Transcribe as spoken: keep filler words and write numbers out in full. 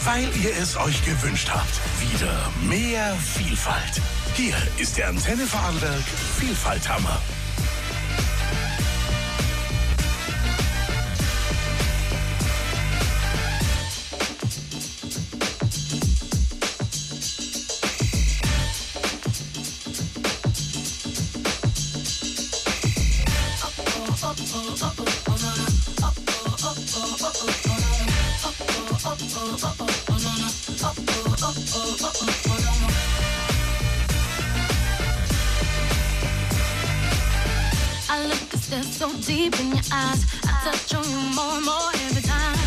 weil ihr es euch gewünscht habt. Wieder mehr Vielfalt. Hier ist der Antenne Vorarlberg Vielfalthammer. I look to stare so deep in your eyes. I touch on you more and more every time.